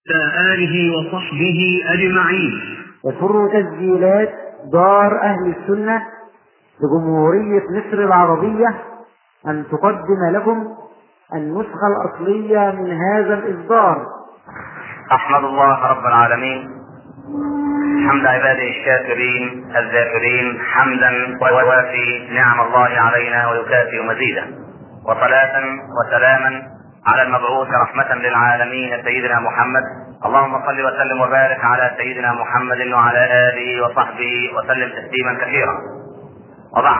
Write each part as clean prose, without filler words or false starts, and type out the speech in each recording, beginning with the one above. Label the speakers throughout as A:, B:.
A: آله وصحبه أجمعين.
B: يسر تسجيلات دار أهل السنة لجمهورية مصر العربية أن تقدم لكم النسخة الأصلية من هذا الإصدار.
C: أحمد الله رب العالمين حمد عباده الشاكرين الذاكرين، حمدا ويوافي نعم الله علينا ويكافئ مزيدا، وصلاة وسلاما على المبعوث رحمة للعالمين سيدنا محمد. اللهم صل وسلم وبارك على سيدنا محمد وعلى آله وصحبه وسلم تسليما كثيرا. وبعد،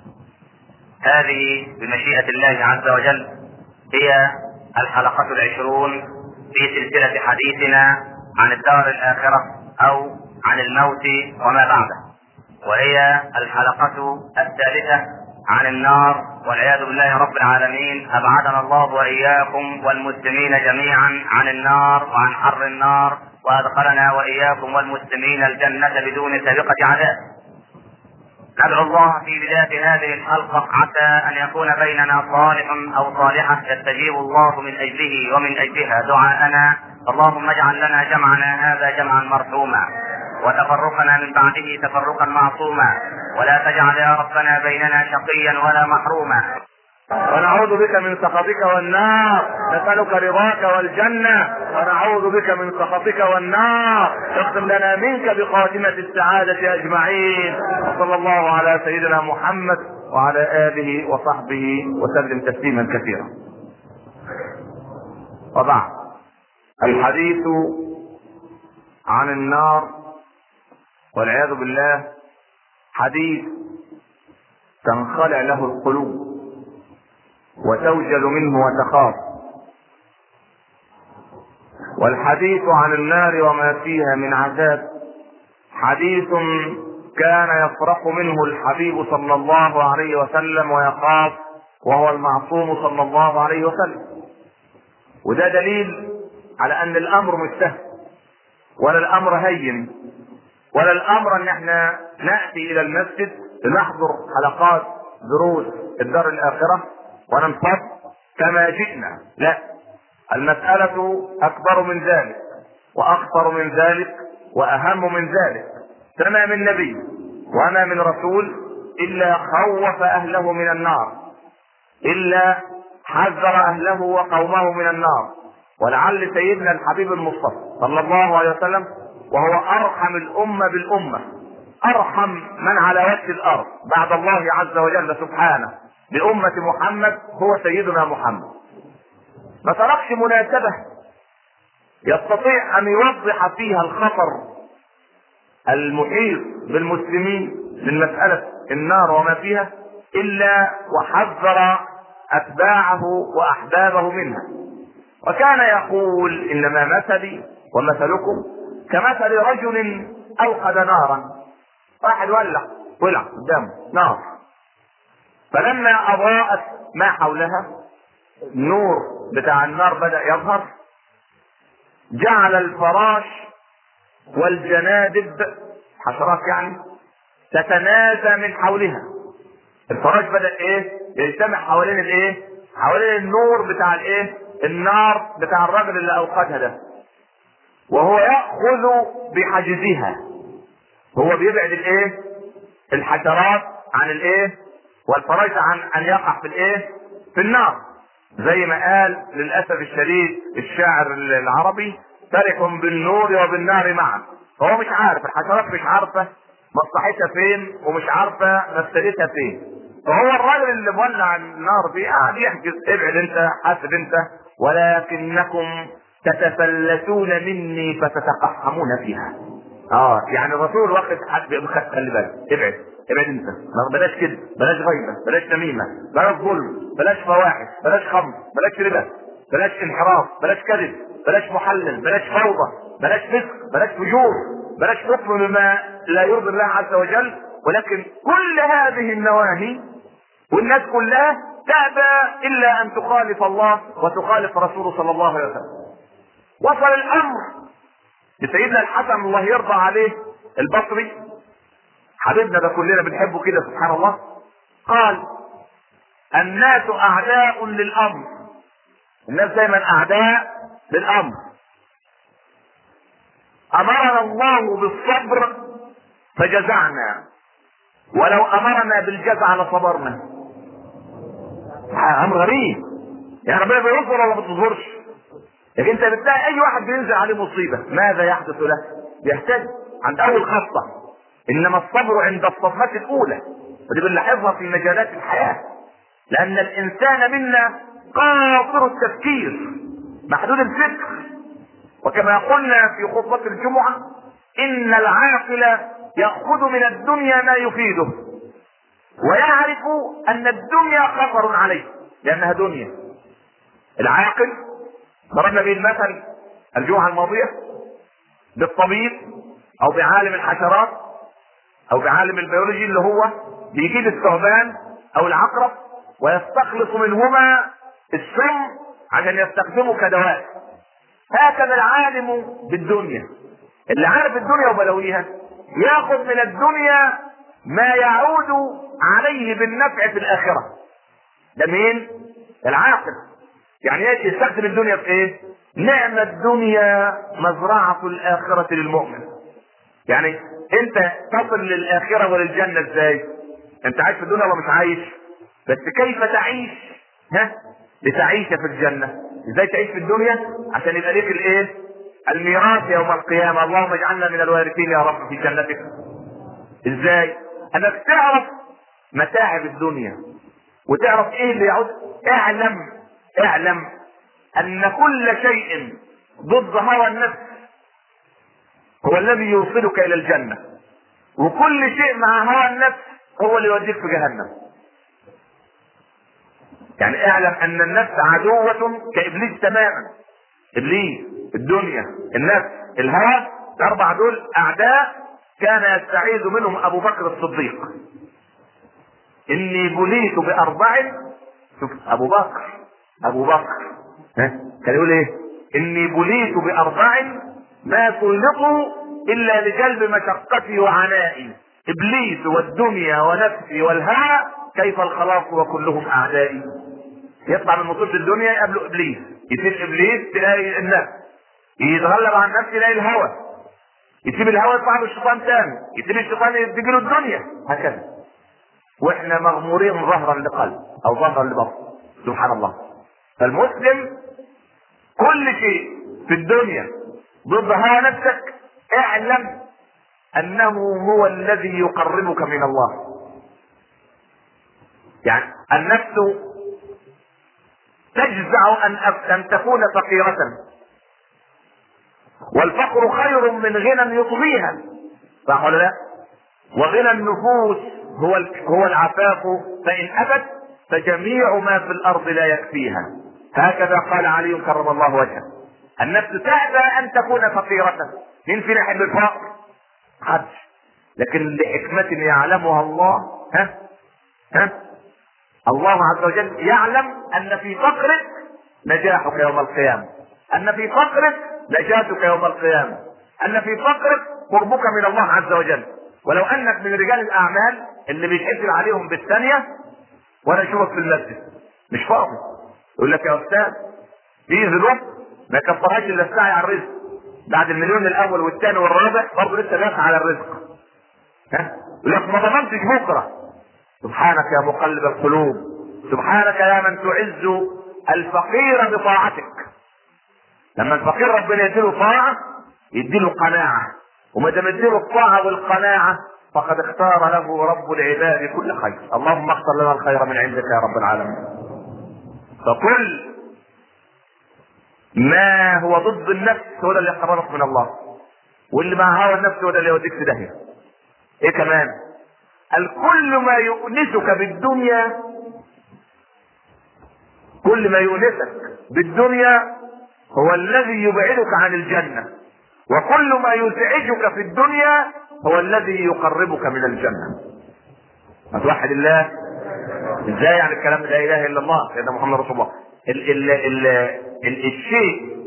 C: هذه بمشيئة الله عز وجل هي الحلقة 20 في سلسلة حديثنا عن الدار الآخرة أو عن الموت وما بعده، وهي الحلقة 3 عن النار والعياذ بالله رب العالمين. أبعدنا الله وإياكم والمسلمين جميعا عن النار وعن حر النار، وأدخلنا وإياكم والمسلمين الجنة بدون سابقة عذاب. ندعو الله في بداية هذه الحلقة عسى أن يكون بيننا صالح أو صالحة يستجيب الله من أجله ومن أجلها دعاءنا. اللهم اجعل لنا جمعنا هذا جمعا مرحوما، وتفرقنا من بعده تفرقا معصوما، ولا تجعل يا ربنا بيننا شقيا ولا محروما.
D: ونعوذ بك من سخطك والنار، نسألك رضاك والجنة، ونعوذ بك من سخطك والنار. اختم لنا منك بخاتمة السعادة أجمعين. وصلى الله على سيدنا محمد وعلى آله وصحبه وسلم تسليما كثيرا. وبعد، الحديث عن النار والعياذ بالله حديث تنخلع له القلوب وتوجل منه وتخاف. والحديث عن النار وما فيها من عذاب حديث كان يفرح منه الحبيب صلى الله عليه وسلم ويخاف، وهو المعصوم صلى الله عليه وسلم. وده دليل على ان الامر مش سهل، ولا الامر هين، ولا الامر ان احنا ناتي الى المسجد لنحضر حلقات دروس الدار الاخره وننصت كما جئنا. لا، المسألة أكبر من ذلك وأخطر من ذلك وأهم من ذلك. فما من نبي وما من رسول إلا خوف أهله من النار، إلا حذر أهله وقومه من النار. ولعل سيدنا الحبيب المصطفى صلى الله عليه وسلم، وهو أرحم الأمة بالأمة، أرحم من على وجه الأرض بعد الله عز وجل سبحانه بأمة محمد، هو سيدنا محمد. ما تركش مناسبة يستطيع أن يوضح فيها الخطر المحيط بالمسلمين من مسألة النار وما فيها إلا وحذر أتباعه وأحبابه منها. وكان يقول: إنما مثلي ومثلكم كمثل رجل أوقد نارا. واحد ولع قدامه نار، فلما أضاءت ما حولها النور بتاع النار بدأ يظهر، جعل الفراش والجنادب، حشرات يعني، تتنازى من حولها. الفراش بدأ يجتمع حوالين حوالين النور بتاع النار بتاع الرجل اللي أوقدها ده، وهو يأخذ بحجزها. هو بيبعد الحشرات عن والفراش عن ان يقع في النار. زي ما قال للاسف الشديد الشاعر العربي: فرح بالنور وبالنار معا. هو مش عارف، الحشرات مش عارفه مصلحتها فين ومش عارفه مفسدتها فين. فهو الراجل اللي مولع النار دي قاعد يحجز: ابعد انت، حاسب انت، ولكنكم تتفلتون مني فتتقحمون فيها. يعني الرسول واخد حد بيخد، خلي بالك، ابعد انت، بلاش كده، بلاش غيبه، بلاش نميمه، بلاش ظلم، بلاش فواحش، بلاش خمر، بلاش ربا، بلاش انحراف، بلاش كذب، بلاش محلل، بلاش فوضى، بلاش فسق، بلاش فجور، بلاش حكم بما لا يرضي الله عز وجل. ولكن كل هذه النواهي والناس كلها تأبى الا ان تخالف الله وتخالف رسوله صلى الله عليه وسلم. وصل الامر لسيدنا الحسن الله يرضى عليه البصري، حبيبنا ده كلنا بنحبه كده سبحان الله، قال: الناس اعداء للامر. الناس دايما اعداء للامر، امرنا الله بالصبر فجزعنا، ولو امرنا بالجزع لصبرنا. امر غريب، يعني ربنا بيصبر ولا ما بتصبرش؟ لكن انت بتلاقي اي واحد بينزل عليه مصيبه ماذا يحدث له؟ بيحتاج عند اول خطه. انما الصبر عند الصدمه الاولى، ودي بنلاحظها في مجالات الحياه، لان الانسان منا قاصر التفكير محدود الفكر. وكما قلنا في خطبه الجمعه ان العاقل ياخذ من الدنيا ما يفيده، ويعرف ان الدنيا خطر عليه لانها دنيا. العاقل ضربنا به المثل الجمعه الماضيه بالطبيب او بعالم الحشرات او بعالم البيولوجي اللي هو بيجيب الثعبان او العقرب ويستخلص منهما السم عشان يستخدمه كدواء. هكذا العالم بالدنيا اللي عارف الدنيا وبلويها ياخذ من الدنيا ما يعود عليه بالنفع في الاخره. ده مين؟ العاقل. يعني ايش يستخدم الدنيا في ايه؟ نعم الدنيا مزرعه الاخره للمؤمن. يعني انت تصل للاخره وللجنه ازاي؟ انت عايش في الدنيا ولا مش عايش؟ بس كيف تعيش لتعيش في الجنه؟ ازاي تعيش في الدنيا عشان يبقى ليك الايه؟ الميراث يوم القيامه. اللهم اجعلنا من الوارثين يا رب في جنتك. ازاي؟ انك تعرف متاعب الدنيا وتعرف ايه اللي يعود. اعلم ان كل شيء ضد هوى النفس هو الذي يوصلك الى الجنه، وكل شيء مع هوى النفس هو اللي يوديك في جهنم. يعني اعلم ان النفس عدوة كابليس تماما. ابليس، الدنيا، النفس، الهوى، الاربع دول اعداء كان يستعيذ منهم ابو بكر الصديق. اني بليت باربع. شوف ابو بكر كان يقول ايه؟ اني بليت باربع ما سلطوا الا لجلب مشقتي وعنائي، ابليس والدنيا ونفسي والهوى، كيف الخلاص وكلهم اعدائي. يطلع من مصيبه الدنيا يقابله ابليس، يسيب ابليس تلاقي النفس، يتغلب عن النفس تلاقي الهوى، يسيب الهوى يطلع الشيطان تاني، يسيب الشيطان تجي له الدنيا، هكذا. واحنا مغمورين ظهرا لقلب او ظهرا لبطن. سبحان الله. فالمسلم كل شيء في الدنيا ضد هوى نفسك اعلم انه هو الذي يقربك من الله. يعني النفس تجزع ان تكون فقيرة، والفقر خير من غنى يطغيها، صح ولا لا؟ وغنى النفوس هو العفاف، فان ابت فجميع ما في الارض لا يكفيها. هكذا قال علي كرم الله وجهه. النفس تأبى ان تكون فقيرة. مين فينا يحب الفقر؟ حدش. لكن لحكمة يعلمها الله الله عز وجل يعلم ان في فقرك نجاحك يوم القيامة، ان في فقرك نجاتك يوم القيامة، ان في فقرك قربك من الله عز وجل. ولو انك من رجال الاعمال اللي بيتحسب عليهم بالثانية، وانا اشوفك في المسجد مش فاضي يقول لك يا استاذ في ذنوب ما كفرهاش الا السعي على الرزق، بعد المليون الاول والثاني والرابع برضه لسه دافع على الرزق. يقول لك ما ضمنتش بكره. سبحانك يا مقلب القلوب، سبحانك يا من تعز الفقير بطاعتك. لما الفقير ربنا يديله طاعه يديله قناعه، وما دام يديله الطاعه والقناعه فقد اختار له رب العباد كل خير. اللهم اختر لنا الخير من عندك يا رب العالمين. فكل ما هو ضد النفس هو اللي يقربك من الله، واللي مع هوى النفس هو اللي يوديك في داهيه. ايه كمان؟ الكل ما يؤنسك بالدنيا، كل ما يؤنسك بالدنيا هو الذي يبعدك عن الجنة، وكل ما يزعجك في الدنيا هو الذي يقربك من الجنة. ما توحد الله ازاي؟ يعني الكلام لا اله الا الله سيدنا محمد رسول الله. الشيء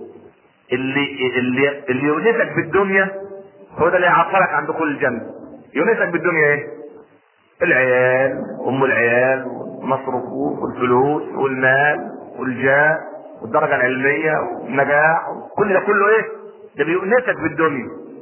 D: اللي يؤنسك بالدنيا هو ده اللي يعطلك عن دخول الجنة. يؤنسك بالدنيا ايه؟ العيال، ام العيال، والمصروفات والفلوس والمال والجاه والدرجة العلمية والنجاح، كل ده كله ايه؟ ده بيؤنسك بالدنيا.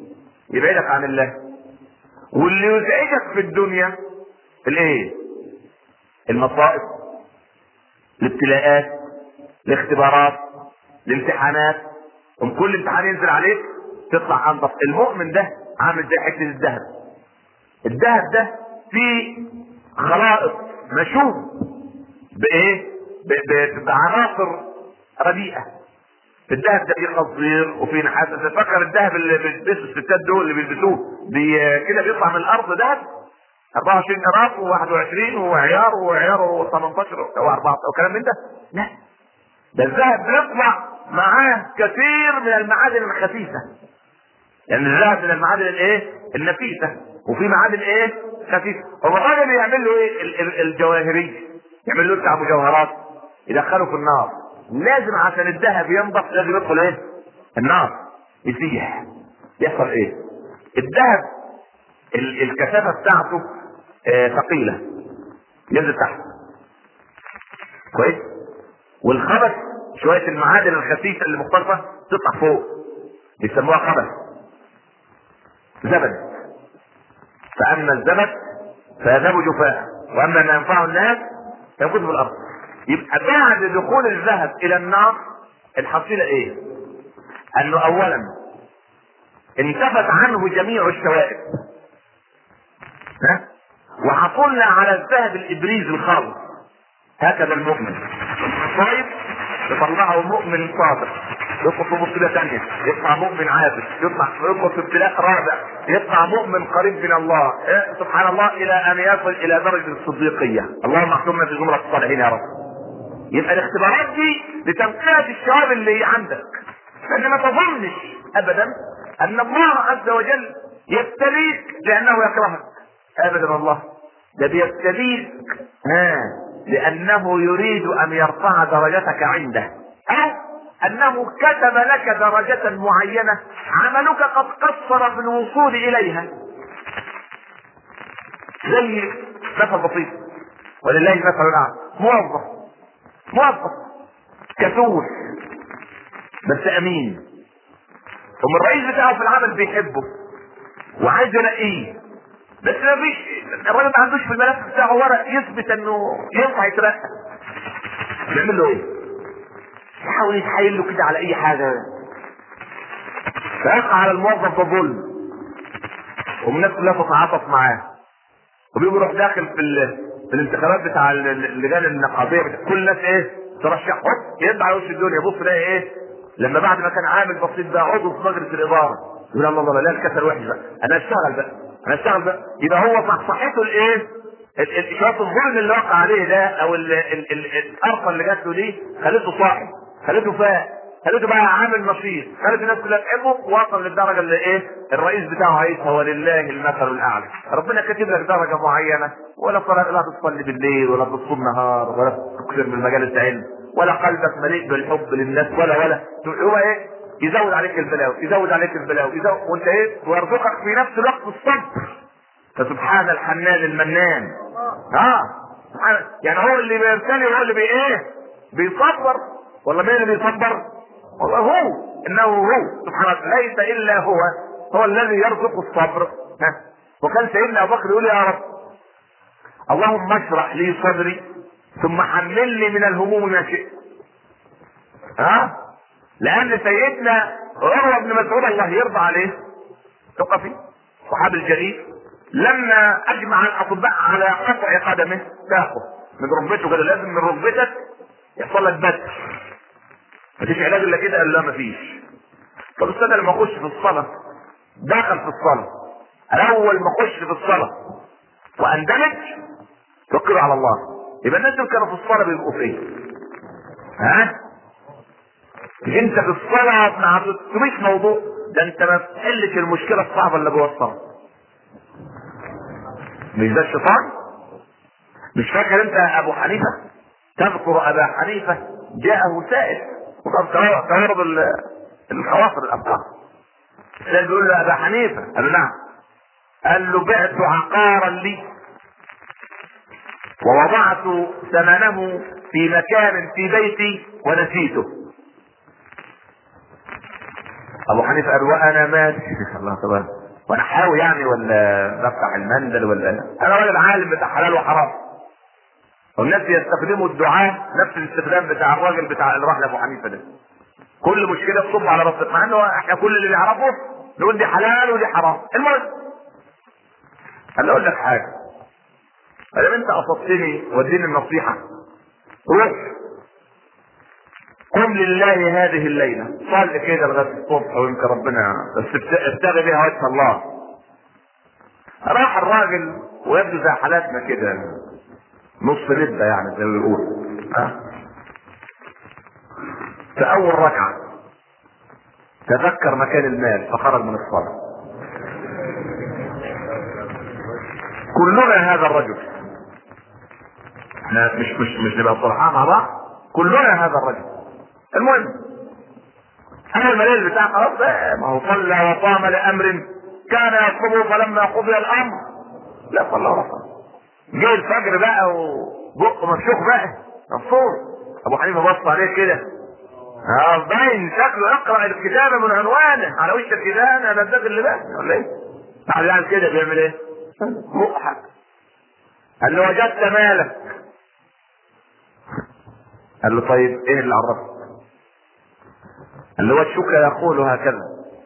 D: يبعدك عن الله. واللي يزعجك في الدنيا الايه؟ المصائب، الابتلاءات، الاختبارات، الامتحانات. كل امتحان ينزل عليك تطلع انضف. المؤمن ده عامل زي حته الذهب. الذهب ده فيه خلائط مشوب بايه؟ بعناصر رديئه. الذهب ده فيه قصدير وفيه نحاس. تفكر الذهب اللي بيلبسوا الستات دول اللي بيلبسوه كده بيطلع من الارض ذهب 24 قراط و21 وعيار و18 و14 وكلام من ده؟ لا، ده الذهب بيطلع معاه كثير من المعادن الخفيفه. يعني الذهب من المعادن الايه؟ النفيسه. وفي معادن ايه؟ خفيفه. هو الراجل يعمل له ايه؟ الجواهري يعمل له بتاع مجوهرات يدخله في النار. لازم عشان الذهب ينضف لازم يدخل ايه؟ النار، يسيح. يحصل ايه؟ الذهب الكثافه بتاعته ثقيله، ينزل تحت كويس. والخبث شويه المعادن الخفيفه اللي مختلفه تطلع فوق، بيسموها خبث زبد. فاما الزبد فيذهب جفاء، واما ما ينفع الناس فيمكث في الارض. يبقى بعد دخول الذهب الى النار الحصيله ايه؟ انه اولا انتفت عنه جميع الشوائب، وحصلنا على الذهب الابريز الخالص. هكذا المؤمن طيب يطلعه مؤمن صادق، يدخل في مصيبه ثانيه يطلع مؤمن عابد، يدخل في ابتلاء رابع يطلع مؤمن قريب من الله سبحان الله، الى ان يصل الى درجه الصديقيه. اللهم احكمنا في زمره الصالحين يا رب. يبقى الاختبارات دي لتنقية الشباب اللي عندك، لان ما تظنش ابدا ان الله عز وجل يبتليك لانه يكرهك ابدا. الله ده بيبتليك لانه يريد ان يرفع درجتك عنده، او انه كتب لك درجة معينة عملك قد قصر في الوصول اليها. زي مثل بسيط ولله المثل الاعلى. موظف كسول بس امين، ثم الرئيس بتاعه في العمل بيحبه وعايز يلاقيه، بس ما فيش الراجل ما عندوش في الملف بتاعه ورق يثبت انه ينفع يترقى. بيعمل له ايه؟ يحاول يتحايل له كده على اي حاجه، فيقع على الموظف ده ظلم، والناس كلها تتعاطف معاه، وبيروح داخل في الانتخابات بتاع اللجان النقابيه كل الناس ايه؟ ترشح يدعي وش الدنيا. يبص تلاقي ايه؟ لما بعد ما كان عامل بسيط ده عضو في مجلس الاداره يقول الله لا الكسل وحش بقى، انا اشتغل بقى. يبقى هو صحته الايه؟ شويه الظلم اللي وقع عليه ده او الارقى اللي جات له دي خليته صاحي، خليته فاق، خليته بقى عامل نشيط، خليته الناس كلها تحبه، وصل للدرجه اللي ايه؟ الرئيس بتاعه عايزها ولله المثل الاعلى. ربنا كاتب لك درجه معينه، ولا صلاه لا تصلي بالليل ولا تصوم نهار ولا تكثر من مجالس علم ولا قلبك مليء بالحب للناس ولا هو ايه؟ يزود عليك البلاوي وانت ايه؟ ويرزقك في نفس الوقت الصبر. فسبحان الحنان المنان. يعني هو اللي بيبتلي وهو اللي بيصبر. والله مين اللي بيصبر؟ والله هو، انه هو سبحانه ليس الا هو الذي يرزق الصبر. وكان سيدنا ابو بكر يقول يا رب اللهم اشرح لي صدري ثم حملني من الهموم ما شئت. لان سيدنا عروة بن مسعود الله يرضى عليه ثقفي صحابي الجليل، لما اجمع الاطباء على قطع قدمه تاخذ من ركبته كده، لازم من ركبتك يحصل لك بتر، مفيش علاج الا كده. قال لا مفيش. طب استنى لما اخش في الصلاه، داخل في الصلاه، اول ما اخش في الصلاه واندمج توكل على الله. يبقى الناس اللي كانوا في الصلاه بيبقوا فين؟ انت في الصلاه مع 300 موضوع، ده انت ما تحلش المشكله الصعبه اللي جوه الصلاه. مش ده الشيطان؟ مش فاكر انت ابو حنيفه؟ تذكر ابا حنيفه جاءه سائل وقد تعرض الخواطر الافكار. السائل بيقول له ابا حنيفه، قال له نعم. قال له بعت عقارا لي ووضعت ثمنه في مكان في بيتي ونسيته. ابو حنيفه قال وانا ماشي الله تبارك وانا حاوي يعني ولا بفتح المندل ولا انا راجل عالم بتاع حلال وحرام. والناس يستخدموا الدعاء نفس الاستخدام بتاع الراجل بتاع اللي راح لابو حنيفه ده. كل مشكله تصب على راسك، مع انه احنا كل اللي نعرفه نقول دي حلال ودي حرام. المهم انا اقول لك حاجه، ما انت قصدتني وديني النصيحه، روح قم لله هذه الليله، صلي كده لغايه الصبح ويمكن ربنا بس ابتغي بها وجه الله. راح الراجل ويبدو زي حالاتنا كده نص لبه يعني زي ما بيقول، في اول ركعه تذكر مكان المال فخرج من الصلاه. كلنا هذا الرجل، احنا مش نبقى صرحاء مع بعض، كلنا هذا الرجل. المهم انا المليل بتاع خلاص ما هو صلى وقام لامر كان يطلبه فلما قضي الامر لا صلى ولا صلى. جه الفجر بقى وبقه مفشوخ بقى مفصول. ابو حنيفه بص عليه كده، باين شكله يقرا الكتابه من عنوانه على وش كده، انا بدك اللي بقى ولا ايه؟ بعد كده بيعمل ايه؟ مضحك. قال له وجدت مالك. قال له طيب ايه اللي عرفك؟ قال له وشك يقول هكذا،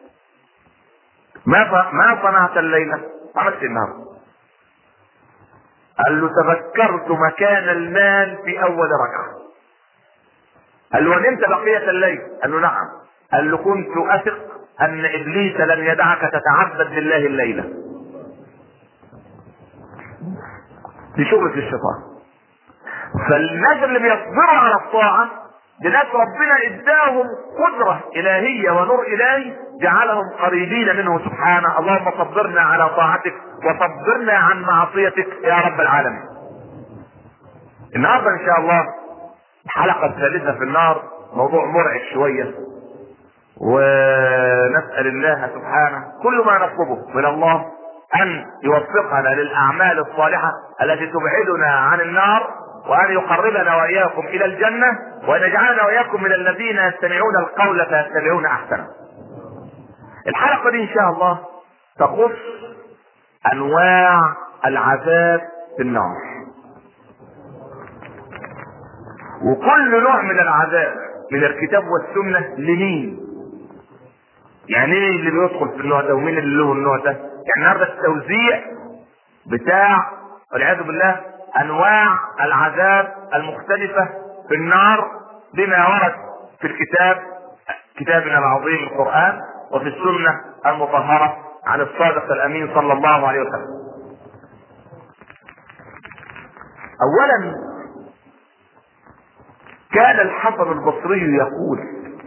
D: ما صنعت الليله؟ عملت النهارده. قال له تذكرت مكان المال في اول ركعه. قال له ونمت بقيه الليل؟ قال له نعم. قال له كنت اثق ان ابليس لن يدعك تتعبد لله الليله. دي شغلة الشيطان. فالناس اللي بيصبروا على الطاعه دي ناس ربنا اداهم قدره الهيه ونور الهي جعلهم قريبين منه سبحانه. اللهم صبرنا على طاعتك وصبرنا عن معصيتك يا رب العالمين. النهارده ان شاء الله الحلقه الثالثه في النار، موضوع مرعب شويه، ونسال الله سبحانه كل ما نطلبه من الله ان يوفقنا للاعمال الصالحه التي تبعدنا عن النار، وان يقربنا واياكم الى الجنه، وان يجعلنا واياكم من الذين يستمعون القول فيتبعون احسنه. الحلقه دي ان شاء الله تخص انواع العذاب في النار. وكل نوع من العذاب من الكتاب والسنه لمين؟ يعني ايه اللي بيدخل في النوع ده ومين اللي له النوع ده؟ يعني النهارده التوزيع بتاع والعياذ بالله انواع العذاب المختلفه في النار بما ورد في الكتاب كتابنا العظيم القرآن وفي السنه المطهره عن الصادق الامين صلى الله عليه وسلم. اولا كان الحسن البصري يقول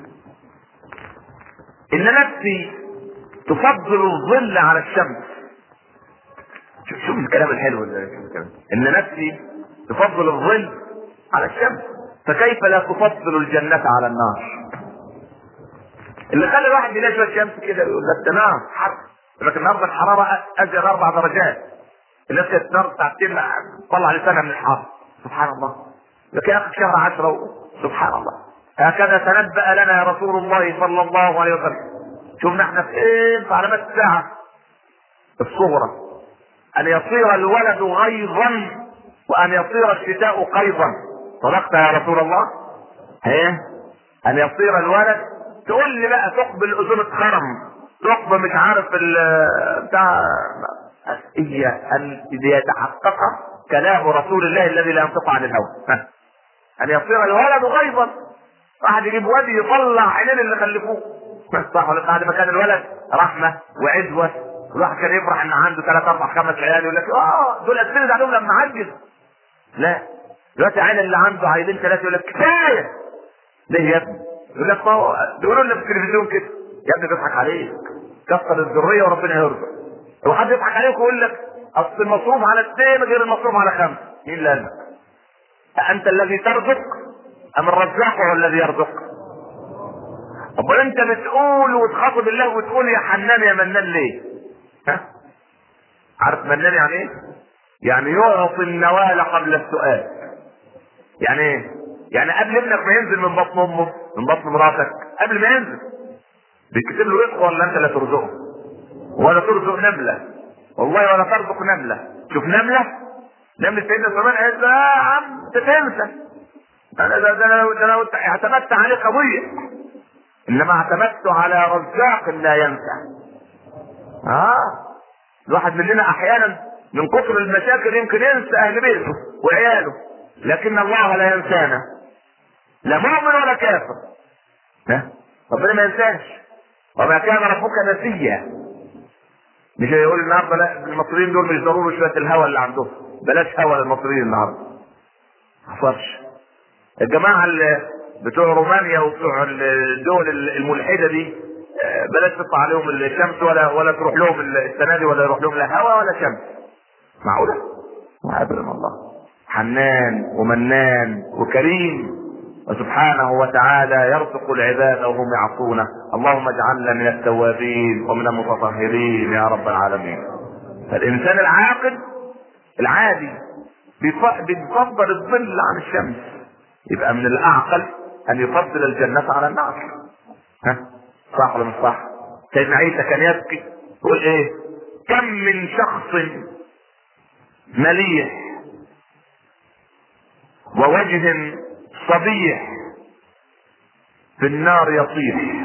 D: ان نفسي تفضل الظل على الشمس. شوف الكلام الحلو ده، ان نفسي تفضل الظل على الشمس فكيف لا تفضل الجنة على النار؟ اللي خلى الواحد يلاقي شوية شمس كده يقول لك تمام حر، لكن النهارده الحرارة ازيد 4 درجات، الناس كانت نار ساعتين طلع لسانها من الحر. سبحان الله. لكن يا اخي شهر 10 سبحان الله. هكذا تنبأ لنا رسول الله صلى الله عليه وسلم. شوفنا احنا فين في علامات الساعة الصغرى، ان يصير الولد غيظا وان يصير الشتاء قيظا. صدقت يا رسول الله؟ ايه ان يصير الولد، تقول لي بقى تقبل اذن خرم، تقبل مش عارف بتاع هي ان يتحقق كلام رسول الله الذي لا ينطق عن الهوى. ان يصير الولد غيظا، واحد يجيب واد يطلع عينين اللي خلفوه. صح ولا بعد ما كان الولد رحمه وعزوه، الواحد كان يفرح ان عنده 3 4 5 عيال يقول لك دول اسند عليهم لما عجز. لا دلوقتي عيل اللي عنده عيلين 3 يقول لك كفايه. ليه يا ابني؟ يقول لك ما هو بيقولوا لنا في التلفزيون كده. يا ابني بيضحك عليك، كسر الذريه وربنا يرزق. لو حد يضحك عليك ويقول لك اصل المصروف على 2 غير المصروف على 5، مين اللي قال لك؟ أأنت الذي ترزق أم الرزاق هو الذي يرزق؟ أمال أنت بتقول وتخاطب الله وتقول يا حنان يا منان ليه؟ ها؟ عارف منان يعني إيه؟ يعني يعطي النوال قبل السؤال. يعني إيه؟ يعني قبل ابنك ما ينزل من بطن أمه، من بطن مراتك، قبل ما ينزل بيكتب له رزقه ولا أنت اللي ترزقه؟ ولا ترزق نمله، والله ولا ترزق نمله. شوف نمله سيدنا سليمان قالت له يا عم تنسى، انا لو اعتمدت عليك قضيه، انما اعتمدت على رزاق لا ينسى. الواحد مننا احيانا من كثر المشاكل يمكن ينسى اهل بيته وعياله، لكن الله لا ينسانا، لا مؤمن ولا كافر. ربنا ما ينساش، وما كان ربك نسيا. مش هيقول النهارده لا المصريين دول مش ضروري شويه الهوى اللي عندهم، بلاش هوى للمصريين النهارده. ما حصلش. الجماعه اللي بتوع رومانيا وبتوع الدول الملحده دي بلاش تطلع عليهم الشمس ولا تروح لهم السنه دي، ولا يروح لهم لا هوا ولا شمس. معقوله؟ ابدا. الله حنان ومنان وكريم، وسبحانه وتعالى يرزق العباد وهم يعصونه. اللهم اجعلنا من التوابين ومن المتطهرين يا رب العالمين. فالانسان العاقل العادي بيفضل الظل عن الشمس، يبقى من الاعقل ان يفضل الجنة على النار. صح ولا مش صح؟ سيدنا عيسى كان يبكي يقول ايه؟ كم من شخص مليح ووجه صبيح في النار يطيح.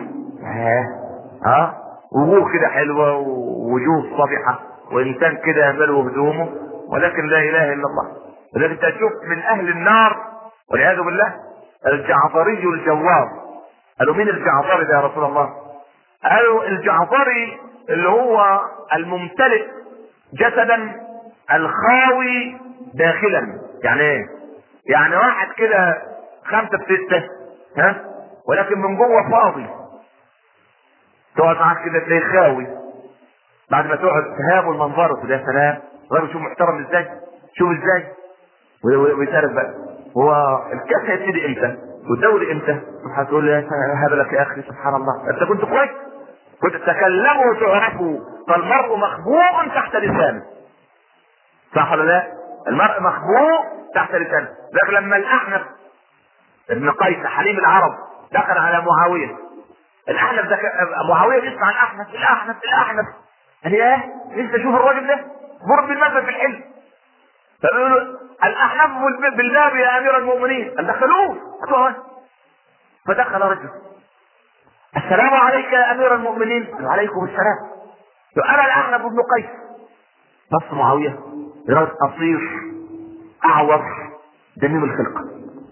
D: وجوه كده حلوة ووجوه صبيحة وانسان كده يملو هدومه، ولكن لا اله الا الله. ولكن تشوف من اهل النار والعياذ بالله الجعفري الجواب. قالوا مين الجعفري ده يا رسول الله؟ قالوا الجعفري اللي هو الممتلئ جسدا الخاوي داخلا. يعني ايه؟ يعني واحد كده 5 في 6 ولكن من جوه فاضي. تقعد معاك كده تلاقيه خاوي، بعد ما تقعد تهاب المنظر كده. يا سلام، غير شوف محترم ازاي، شوف ازاي. ويسألك بقى هو الكاس هيبتدي امتى والدوري امتى؟ هتقول لي هذا لك يا اخي سبحان الله، انت كنت كويس، كنت تكلموا وتعرفوا. فالمرء مخبوء تحت لسانه، صح ولا لا؟ المرء مخبوء تحت لسانه. لكن لما الاحنف ابن قيس حليم العرب دخل على معاويه، الاحنف ده معاويه بيسمع الاحنف قال ايه؟ لسه شوف الراجل ده ضرب بالمثل في الحلم. فبيقولوا الاحنف بالباب يا امير المؤمنين، قال دخلوه. فدخل رجل، السلام عليك يا امير المؤمنين. قال وعليكم السلام. انا الاحنف بن قيس. بص معاويه رجل قصير اعور دميم الخلقه.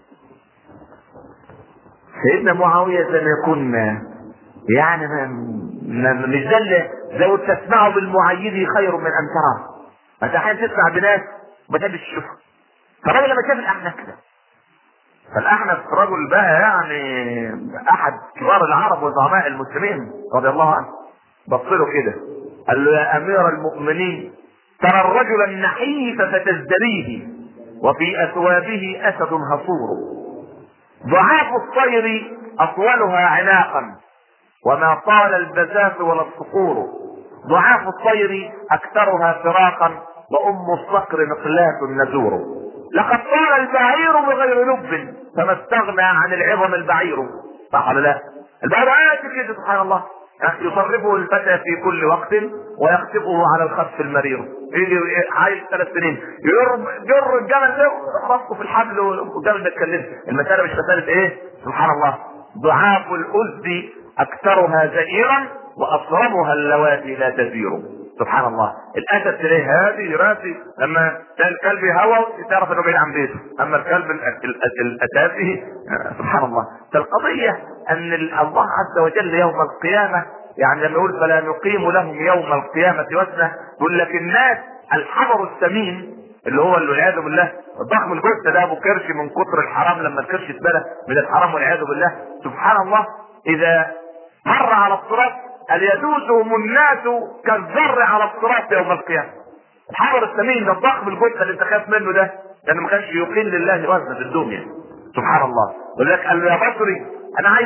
D: سيدنا معاويه زي ما يكون يعني مش ده لو تسمعوا بالمعيد خير من ان تراه. انت احيانا تسمع بناس ما تحبش تشوفها. فالراجل لما شاف الاحنف كده، فالاحنف رجل بقى يعني احد كبار العرب وزعماء المسلمين رضي الله عنه، بص له كده قال له يا امير المؤمنين ترى الرجل النحيف فتزدريه وفي اثوابه اسد هصور، ضعاف الطير اطولها عناقا وما طال البزاف ولا الصقور، ضعاف الطير اكثرها فراقا وام الصقر مقلاة النزور، لقد طال البعير بغير لب فما استغنى عن العظم البعير. صح ولا لا؟ البعير كده سبحان الله يصرفه الفتى في كل وقت ويخطفه على الخف المرير. يجي عايز 3 سنين جر الجمل ده ربطه في الحبل والجمل ده اتكلم. المساله مش مساله ايه؟ سبحان الله. ضعاف الأسد اكثرها زئيرا واصرمها اللواتي لا تزير. سبحان الله. الاسد تلاقيه هادي راسي، لما الكلب هوى تعرف انه بعيد عن بيته، اما الكلب الاساسي سبحان الله. فالقضيه ان الله عز وجل يوم القيامه يعني لما يقول فلا نقيم لهم يوم القيامه وزنا، يقول لك الناس الحبر السمين اللي هو والعياذ بالله ضخم الجثه ده ابو كرش من كتر الحرام، لما الكرش اتبلى من الحرام والعياذ بالله سبحان الله، اذا مر على الصراط هل يدوسهم الناس كالذر على الصراط يوم القيامه. الحجر الثمين ده الضخم الجثه اللي انت خايف منه ده لانه ما كانش يقيم لله وزنا في الدنيا. سبحان الله. يقول لك قال له يا بصري انا عايز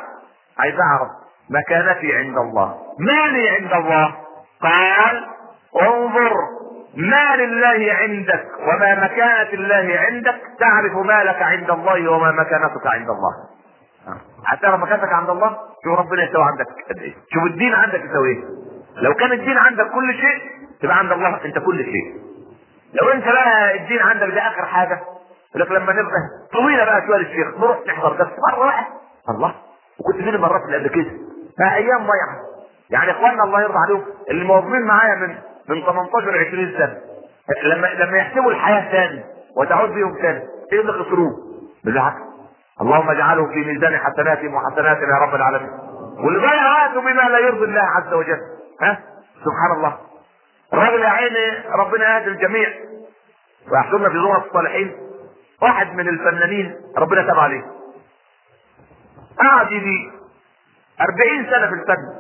D: اعرف مكانتي عند الله، مالي عند الله. قال انظر ما لله عندك وما مكانة الله عندك تعرف ما لك عند الله وما مكانتك عند الله. هتعرف مكانتك عند الله؟ شوف ربنا يسوي عندك قد ايه، شوف الدين عندك يسوي ايه. لو كان الدين عندك كل شيء تبقى عند الله انت كل شيء. لو انت بقى الدين عندك ده اخر حاجه، لكن لما نبقى طويله بقى شويه الشيخ نروح نحضر درس مره واحده الله، وكنت فين المرات اللي قبل كده؟ ايام ضيعه. يعني اخواننا الله يرضى عليهم اللي موظفين معايا من 18 20 سنه، لما يحسبوا الحياه ثاني وتعود بهم ثاني ايه اللي خسروه؟ بالعكس، اللهم اجعله في ميزان حسناتهم وحسناتنا يا رب العالمين. واللي ضيع وقته بما لا يرضي الله عز وجل، سبحان الله. الراجل يا عيني ربنا يهدي الجميع ويحضرنا في زمرة الصالحين. واحد من الفنانين ربنا تاب عليه، قعد يجي 40 سنة في الفن،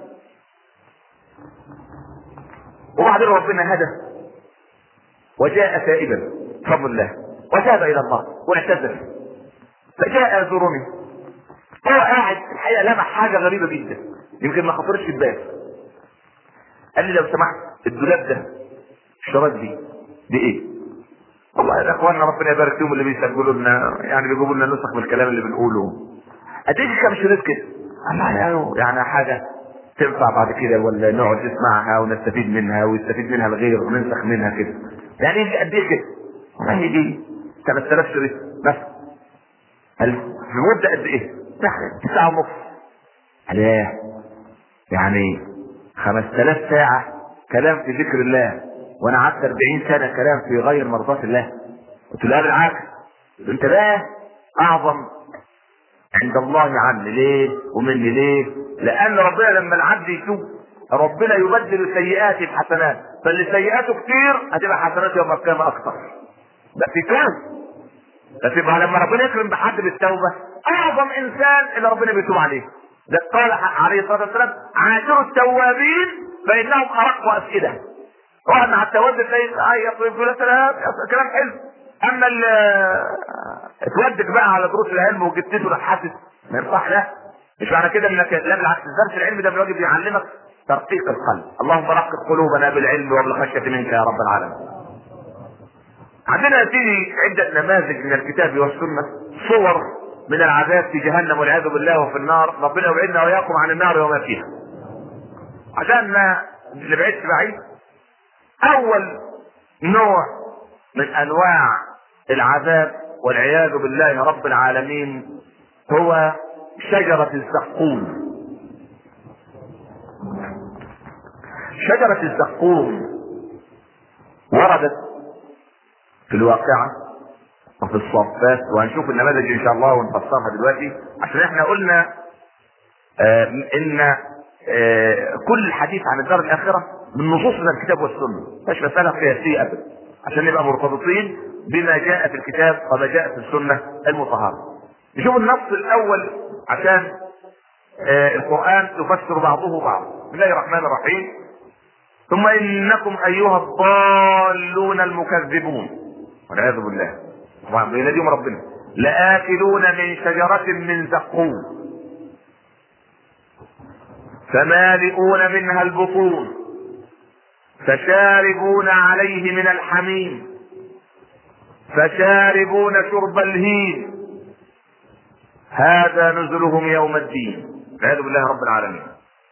D: وبعدين ربنا هدى وجاء تائبا بفضل الله وتاب الى الله واعتذر. فجاء يزورني، هو قاعد الحقيقة لمح حاجة غريبة جدا يمكن ما خطرش في بالي. قال لي لو سمحت الدولاب ده الشرايط دي ايه؟ والله يا اخواننا ربنا يبارك فيهم اللي بيسجلوا لنا، يعني بيجيبوا لنا نسخ من الكلام اللي بنقوله. اديك كام شريط كده؟ الله يعني حاجه تنفع بعد كده ولا نقعد نسمعها ونستفيد منها ويستفيد منها الغير وننسخ منها كده. يعني قد ايه كده؟ والله دي 3000 شريط بس. قال في مده قد ايه؟ ساعه ونص. قال يعني 5000 ساعه كلام في ذكر الله، وانا قعدت 40 سنه كلام في غير مرضاة الله. قلت له بالعكس، انت بقى اعظم عند الله عني. ليه ومني ليه؟ لان ربنا لما العبد يتوب ربنا يبدل سيئاته بحسنات، فاللي سيئاته كتير هتبقى حسنات يوم القيامه اكتر. بس كان بس يبقى لما ربنا يكرم بحد بالتوبه اعظم انسان اللي ربنا بيتوب عليه. ده قال عليه الصلاه والسلام عاشروا التوابين فانهم ارق افئده. واحد مع التواب تلاقيه يقول كلام حلو، اما اتودك بقى على دروس العلم وجبت له حاسس ما ينفعش. لا مش معنى كده انك لا، بالعكس الدرس العلمي ده بالواجب يعلمك ترقيق القلب. اللهم رقق قلوبنا بالعلم وبالخشيه منك يا رب العالمين. عندنا فيه عده نماذج من الكتاب والسنه، صور من العذاب في جهنم والعياذ بالله وفي النار. ربنا يبعدنا واياكم عن النار وما فيها. عشان ما نبعدش بعيد، اول نوع من انواع العذاب والعياذ بالله رب العالمين هو شجرة الزقوم. شجرة الزقوم وردت في الواقعة وفي الصفات، وهنشوف النماذج ان شاء الله ونفسرها دلوقتي. عشان احنا قلنا ان كل الحديث عن الدار الاخرة من نصوص من الكتاب والسنة، مش مسألة قياسية ابدا، عشان نبقى مرتبطين بما جاء في الكتاب وما جاء في السنة المطهرة. نشوف النص الاول عشان القرآن يفسر بعضه بعض. بسم الله الرحمن الرحيم. ثم انكم ايها الضالون المكذبون والعياذ بالله بيناديهم ربنا لآكلون من شجرة من زقوم فمالئون منها البطون فشاربون عليه من الحميم فشاربون شرب الهيم هذا نزلهم يوم الدين والعياذ بالله رب العالمين.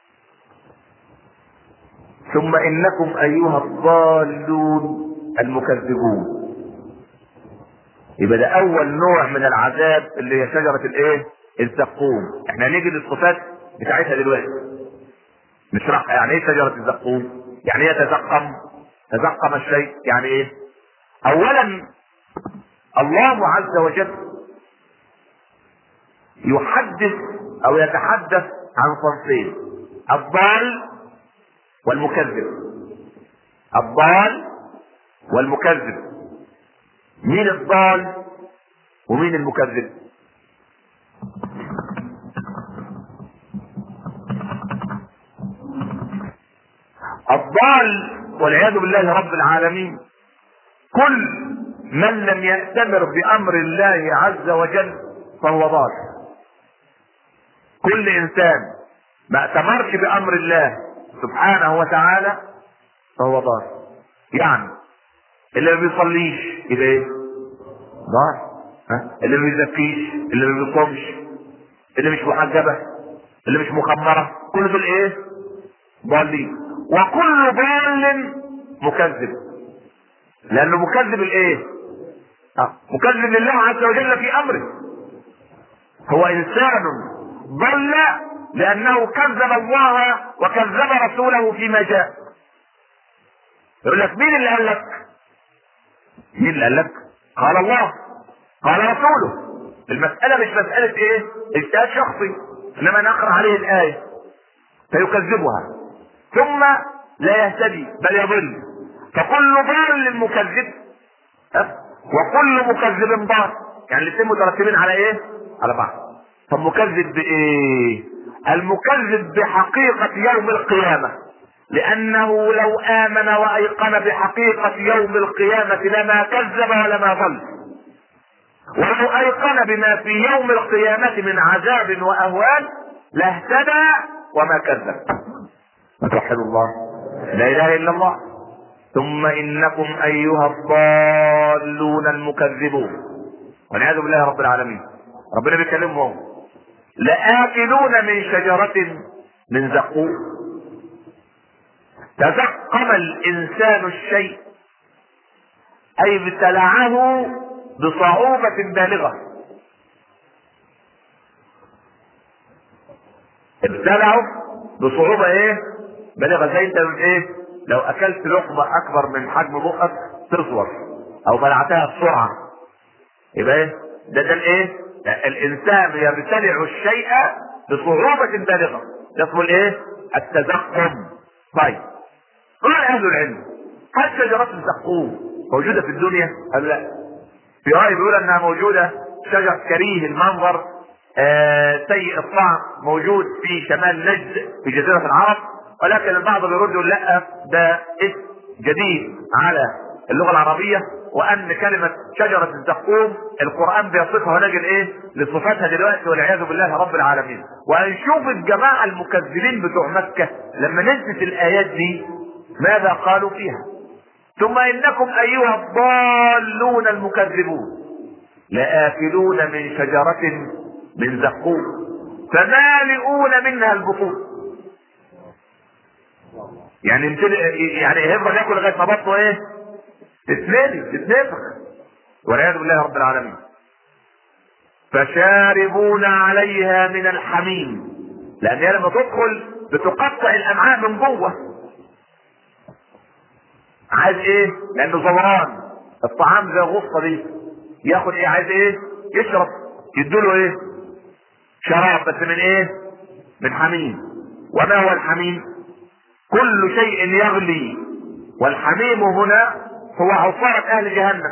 D: ثم انكم ايها الضالون المكذبون. يبقى ده اول نوع من العذاب اللي هي شجرة الايه؟ الزقوم. احنا هنيجي للصفات بتاعتها دلوقتي نشرحها. يعني ايه شجرة الزقوم؟ يعني ايه تزقم الشيء؟ يعني ايه؟ اولا الله عز وجل يحدث او يتحدث عن صنفين: الضال والمكذب. الضال والمكذب. مين الضال ومين المكذب؟ الضال والعياذ بالله رب العالمين كل من لم يأتمر بأمر الله عز وجل فهو ضال. كل انسان ما اتمرش بأمر الله سبحانه وتعالى فهو ضال. يعني اللي ما بيصليش يبقى ايه؟ ضال. اللي ما بيزكيش، اللي ما بيصومش، اللي مش محجبه، اللي مش مخمره، كل دول ايه؟ ضالين. وكل ضال مكذب. لانه مكذب الايه؟ مكذب لله عز وجل في امره. هو انسان ضل لانه كذب الله وكذب رسوله فيما جاء. يقول لك مين اللي قال لك؟ مين اللي قال لك؟ قال الله، قال رسوله. المسألة مش مسألة ايه؟ اجتهاد شخصي، انما نقرأ عليه الآية فيكذبها ثم لا يهتدي بل يضل. فكل ضال مكذب وكل مكذب ضال، يعني الاثنين مترتبين على ايه؟ على بعض. طب مكذب بايه؟ المكذب بحقيقة يوم القيامة، لانه لو امن وايقن بحقيقة يوم القيامة لما كذب ولما ضل، ولو ايقن بما في يوم القيامة من عذاب واهوال لاهتدى وما كذب. فتوحد الله، لا اله الا الله. ثم انكم ايها الضالون المكذبون، والعياذ بالله رب العالمين. ربنا بيكلمهم لآكلون من شجرة من زقوم. تزقم الانسان الشيء اي ابتلعه بصعوبة بالغة. ابتلعه بصعوبة ايه؟ بالغة. زي انت ايه؟ لو اكلت لقمة اكبر من حجم بقك تصور، او بلعتها بسرعة، يبقى ايه؟ ده الايه؟ الانسان يبتلع الشيء بصعوبة بالغة، اسمه الايه؟ التزقم. طيب قال اهل العلم هل شجرة الزقوم موجودة في الدنيا؟ قال لا. في رأي بيقول انها موجودة، شجر كريه المنظر، سيء الطعم، موجود في شمال نجد في جزيرة العرب، ولكن البعض بيرد يقول لا، ده اسم جديد على اللغة العربية، وان كلمة شجرة الزقوم القرآن بيصفها ونجد ايه لصفاتها دلوقتي والعياذ بالله رب العالمين. وهنشوف الجماعة المكذبين بتوع مكة لما نزلت الآيات دي ماذا قالوا فيها. ثم انكم ايها الضالون المكذبون لآكلون من شجرة من زقوم فمالئون منها البطون. يعني هيفضل ياكل لغايه ما بطنه ايه؟ تتنفخ والعياذ بالله رب العالمين. فشاربون عليها من الحميم، لان هي لما تدخل بتقطع الامعاء من جوه. عايز ايه؟ لانه زوران الطعام زي الغصه دي، ياخد ايه؟ عايز ايه؟ يشرب. يدوله ايه؟ شراب، بس من ايه؟ من حميم. وما هو الحميم؟ كل شيء يغلي، والحميم هنا هو عصارة اهل جهنم.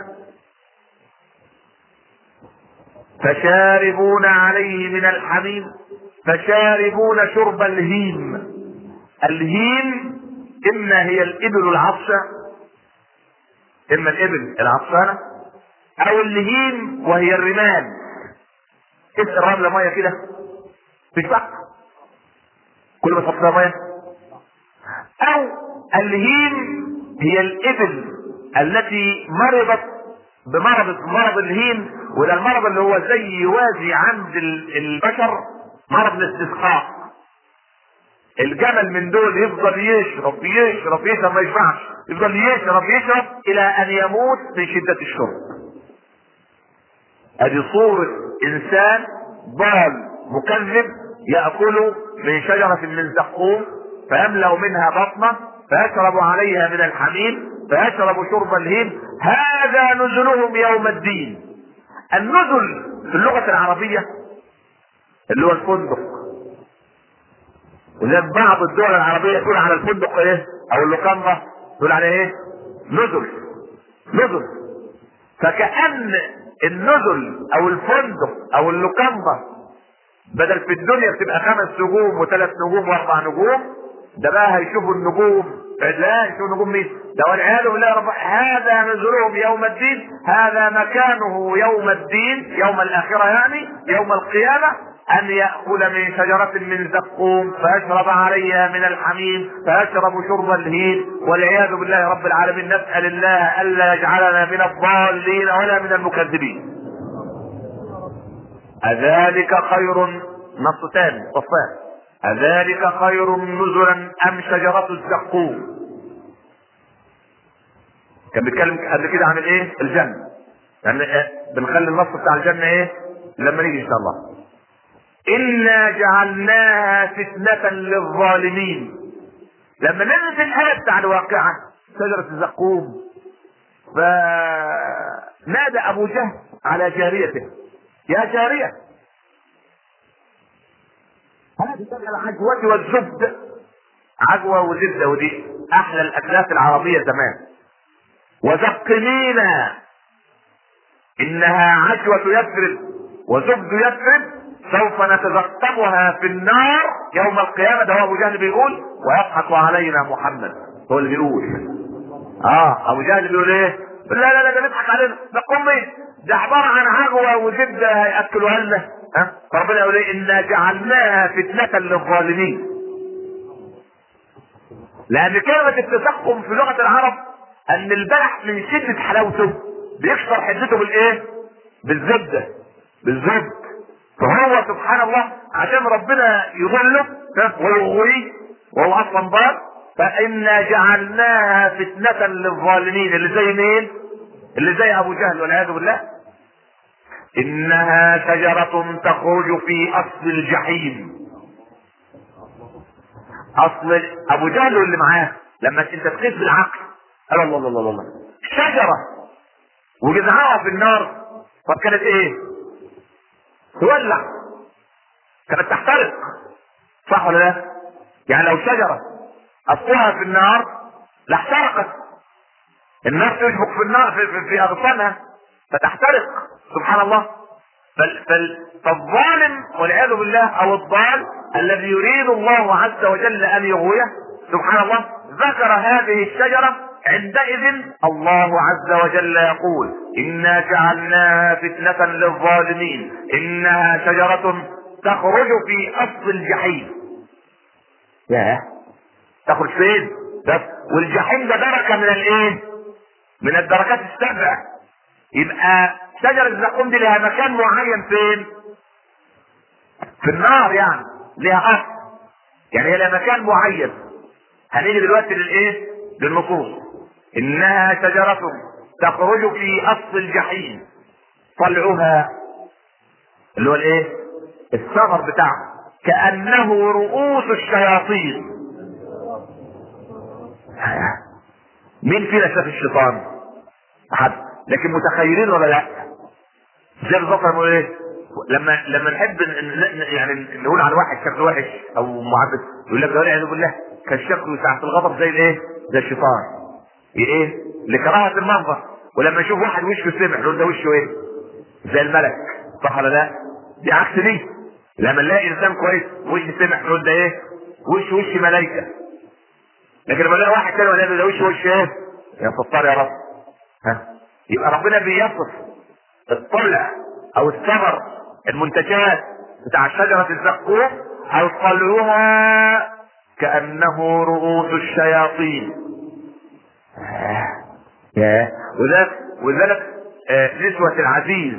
D: فشاربون عليه من الحميم فشاربون شرب الهيم. الهيم اما هي الابل العطشة، اما الابل العطشانة، او الهيم وهي الرمال. اسقي الرملة مية كده تشبع كل ما تحط مية. او الهيم هي الابل التي مرضت بمرض الهيم، وده المرض اللي هو زي يوازي عند البشر مرض الاستسقاء. الجمل من دول يفضل يشرب ما يشبعش، يفضل يشرب الى ان يموت من شدة الشرب. ادي صورة انسان ضال مكذب يأكل من شجرة من زقوم فيملأ منها بطنه فيشرب عليها من الحميم فيشرب شرب الهيم. هذا نزلهم يوم الدين. النزل في اللغة العربية اللي هو الفندق، وزي بعض الدول العربية تقول على الفندق ايه؟ او اللوكاندا تقول عليه ايه؟ نزل. فكأن النزل او الفندق او اللوكاندا بدل في الدنيا بتبقى 5 نجوم و3 نجوم و4 نجوم، ده بقى هيشوفوا النجوم. لا يشوفوا نجوم مين؟ ده والعياذ بالله رب. هذا نزلهم يوم الدين، هذا مكانه يوم الدين، يوم الاخرة يعني يوم القيامة، ان يأكل من شجرة من زقوم فيشرب عليها من الحميم فيشرب شرب الهيم والعياذ بالله رب العالمين. نسأل الله الا يجعلنا من الضالين ولا من المكذبين. أذلك خير؟ نص ثاني صفان. أذلك خير نزلا أم شجرة الزقوم؟ كان بيتكلم قبل كده عن الايه؟ الجنة. يعني بنخلي النص بتاع الجنة ايه؟ لما نيجي ان شاء الله. إنا جعلناها فتنة للظالمين. لما ننزل الآية بتاع الواقعة شجرة الزقوم، فنادى أبو جهل على جاريته: يا جارية، هذه العجوة والزبد. عجوة وزبدة، ودي أحلى الأكلات العربية زمان. وزقمينا، إنها عجوة يثرب وزبد يثرب، سوف نتزقمها في النار يوم القيامة. ده هو أبو جهل بيقول، ويضحك علينا محمد. هو اللي بيقول. أبو جهل بيقول إيه؟ لا لا لا، ده بيضحك علينا. ده قومي، ده عبارة عن عجوة وزبدة هيأكلوها لنا. فربنا يقول إيه؟ إنا جعلناها فتنة للظالمين. لأن كلمة التزقم في لغة العرب أن البلح من شدة حلاوته بيكسر حدته بالإيه؟ بالزبدة، بالزبد. فهو سبحان الله عشان ربنا يضله ويغويه وهو اصلا ضال، فإنا جعلناها فتنة للظالمين. اللي زي مين؟ اللي زي ابو جهل والعياذ بالله. انها شجرة تخرج في اصل الجحيم. اصل ابو جهل واللي معاه لما انت تقيس بالعقل، الله الله الله الله، شجرة وجذعها في النار، طب كانت ايه؟ تولع، كانت تحترق، صح ولا لا؟ يعني لو شجرة اصلها في النار لاحترقت. النار تشبك في النار في اغصانها فتحترق، سبحان الله. فالظالم والعياذ بالله او الضال الذي يريد الله عز وجل ان يغويه، سبحان الله، ذكر هذه الشجرة. عندئذ الله عز وجل يقول: إنا جعلناها فتنة للظالمين، إنها شجرة تخرج في أصل الجحيم. ياه، تخرج فين؟ والجحيم ده دركة من الايه؟ من الدركات السبع. يبقى شجرة الزقوم دي لها مكان معين فين؟ في النار، يعني لها أصل، يعني هي لها مكان معين. هنيجي دلوقتي للايه؟ للنصوص. إنها شجرة تخرج في أصل الجحيم، طلعها اللي هو الايه؟ الثمر بتاعها كأنه رؤوس الشياطين. مين فينا شاف الشيطان؟ أحد، لكن متخيلين ولا لا؟ زي بالظبط نقول ايه؟ لما نحب يعني نقول على واحد شكله وحش او معبد، يقول لك ده والعياذ بالله كان شكله ساعة الغضب زي الايه؟ زي الشيطان. ايه؟ لكراهة المنظر. ولما يشوف واحد وشه سمح يقول ده وشه ايه؟ زي الملك، صح ولا لا؟ دي عكس دي. لما نلاقي انسان كويس وشه سمح يقول ده ايه؟ وش ملائكة. لكن لما نلاقي واحد تاني ولا ده وش ايه؟ يا ستار يا رب. يبقى ربنا بيصف الطلع او الثمر، المنتجات بتاع شجرة الزقوم، او طلعها كأنه رؤوس الشياطين. وذلك نسوة العزيز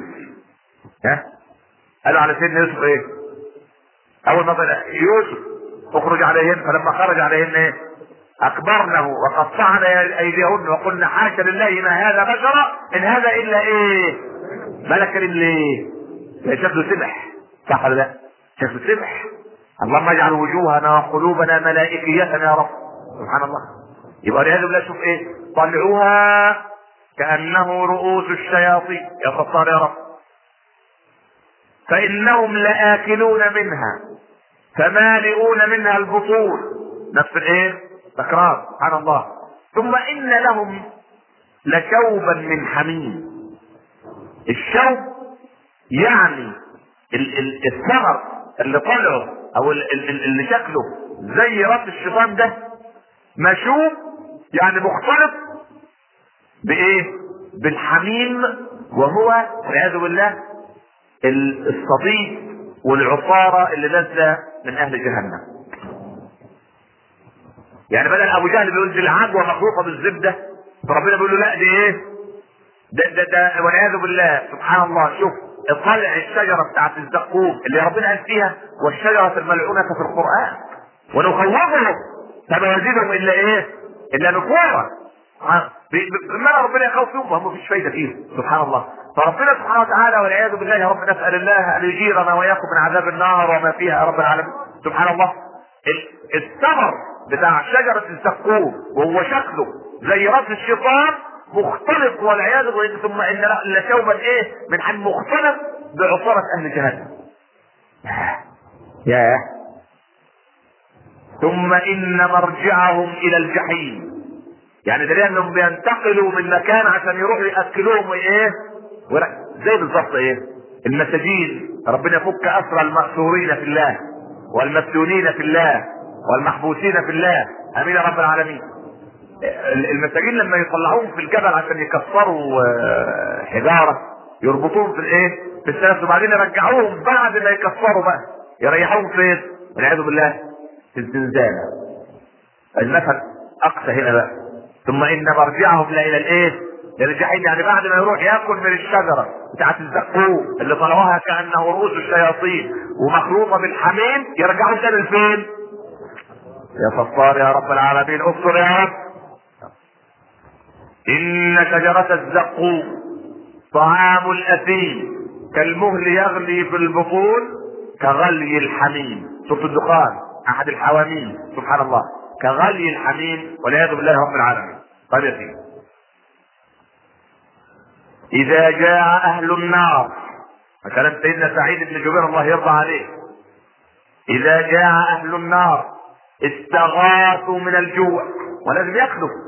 D: قالوا على سيدنا يوسف ايه؟ اول ما طلع يوسف اخرج عليهن، فلما خرج عليهن ايه؟ اكبرنه وقطعنا ايديهن وقلنا حاشا لله ما هذا بشرا ان هذا الا ايه؟ ملك كريم. ليه؟ شكله سمح، صح ولا لا؟ شكله سمح. اللهم اجعل وجوهنا وقلوبنا ملائكية يا رب، سبحان الله. يبقى لهذا بالله شوف ايه؟ طلعوها كأنه رؤوس الشياطين، يا ستار يا رب. فإنهم لآكلون منها فمالئون منها البطون. نفس الايه؟ تكرار، سبحان الله. ثم إن لهم لشوبا من حميم. الشوب يعني الثمر اللي طلعه او اللي شكله زي راس الشيطان ده مشوب، يعني مختلط بايه؟ بالحميم، وهو والعياذ بالله الصديد والعصارة اللي نازله من اهل جهنم. يعني بدل ابو جهل بيقول دي العجوه مخلوقه بالزبده، فربنا بيقول له لا دي ايه؟ ده والعياذ بالله، سبحان الله. شوف طلع الشجرة بتاعت الزقوم اللي ربنا قال فيها والشجرة الملعونة في القرآن ونخوفهم فما يزيدهم الا ايه؟ الا نفورا. بما ربنا يخوف فيهم وهم مفيش فايدة فيهم سبحان الله. فربنا سبحانه وتعالى والعياذ بالله يا رب نسأل الله ان يجيرنا واياكم من عذاب النار وما فيها يا رب العالمين. سبحان الله. الثمر بتاع شجرة الزقوم وهو شكله زي راس الشيطان مختلط والعياذ بالله، ثم ان لشوبا ايه من حم مختلط بعصارة اهل جهنم. ياه. ثم ان مرجعهم الى الجحيم، يعني دليل انهم بينتقلوا من مكان عشان يروحوا ياكلوهم ايه زي بالظبط ايه المساجين. ربنا يفك اسرى المأسورين في الله والمسجونين في الله والمحبوسين في الله، امين يا رب العالمين. المساجين لما يطلعوهم في الجبل عشان يكسروا حجاره يربطوهم في الايه في السلف وبعدين يرجعوهم بعد ما يكسروا بقى يريحوهم فين والعياذ بالله في الزنزانه. المثل اقصى هنا بقى. ثم ان مرجعهم الى الايه الجحيم، يعني بعد ما يروح ياكل من الشجره بتاعت الزقوم اللي طلعوها كانه رؤوس الشياطين ومخلوطه بالحميم يرجعوا تاني فين؟ يا ستار يا رب العالمين استر يا رب. ان شجرة الزقوم طعام الاثيم كالمهل يغلي في البطون كغلي الحميم. سورة الدخان احد الحواميم سبحان الله كغلي الحميم والعياذ بالله رب العالمين. طيب يا سيدي اذا جاء اهل النار، كلام سيدنا سعيد بن جبير الله يرضى عليه، اذا جاء اهل النار استغاثوا من الجوع ولازم ياكلوا